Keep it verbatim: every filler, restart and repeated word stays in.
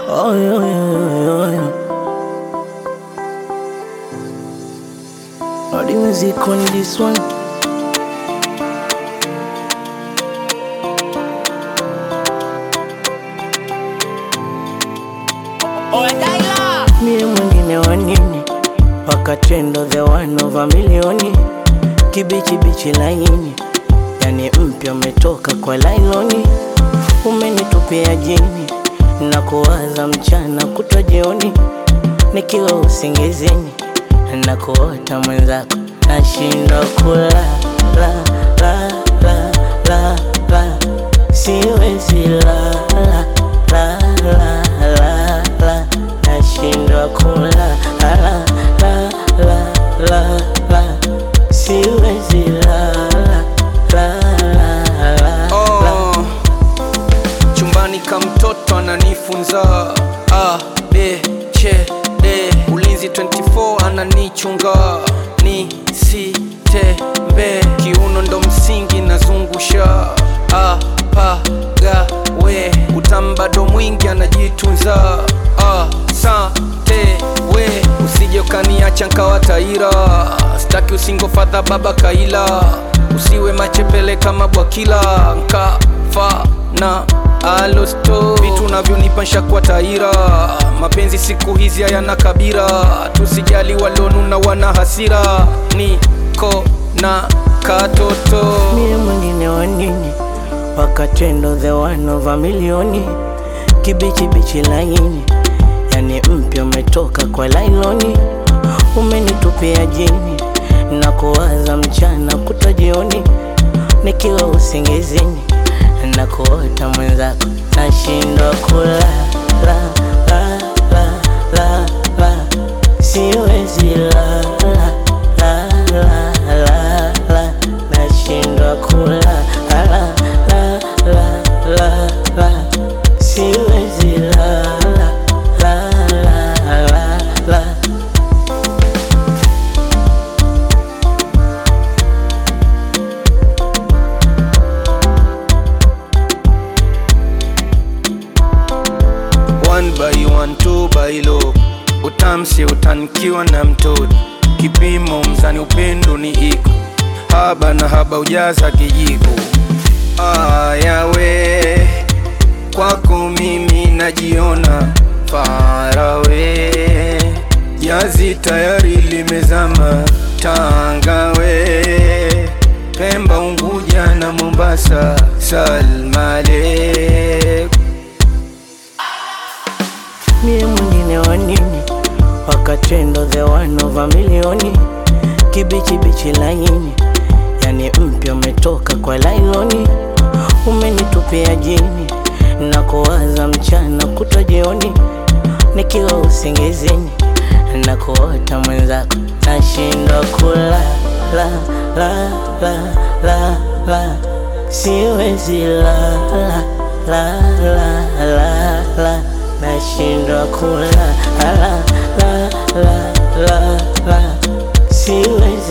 Oh, yo, yo, yo, yo. All the music on this one. Mie mwingine wa nini, wakatendo the one over milioni. Kibichi bichi laini, yani mpya umetoka kwa lailoni. Umenitupia jini, na kuwaza mchana kutwa jioni. Nikiwa usingizini, na kuota mwenzako, nashindwa kula la la la la la. Siwezi la la la la la la. Nashindwa kula la la la la la. Siwezi la la la la la. Oh, chumbani kama mtoto ananifunza A, B, C, D. Ulinzi twenty four ananichunga nisitembe. Kiuno ndo msingi nazungusha A, pa, ga, we. Utambado mwingi anajitunza A, sa, te, we. Usije ukaniacha nkawa taira, staki usingo fadha baba kaila. Usiwe machepele kama bwakila, nka, fa, na alosto. Vitu navyonipansha kwa taira, mapenzi siku hizi hayana kabira. Tusijali walonuna wana hasira, niko na katoto. Mie mwingine wa nini, wakatendo the one over milioni. Kibichi bichi laini, yani mpya umetoka kwa lailoni. Umenitupia jini, na kuwaza mchana kutwa jioni. Nikiwa usingizini, na kuota mwenzako, nashindwa kula la la la la la. Siwezi la la la la la la. Nashindwa kula la la la la la. Siwezi la la la la la la. One by one, two by low. Utamsi utanikiwa na mtoto. Kipimo mzani upendo ni iko. Haba na haba ujaza kijiko. Aya we, kwako mimi najiona far away. Jazi tayari limezama Tanga we. Pemba, Unguja na Mombasa, Salma Lake. Mie mwingine wa nini, wakatendo the one over milioni. Kibichi bichi laini, yani mpya umetoka kwa lailoni. Umenitupia jini, na kuwaza mchana kutwa jioni. Nikiwa usingizini, na kuota mwenzako, nashindwa kula la la la la la. Siwezi la la la la la la. Nashindwa kula la la la la la. Siwezi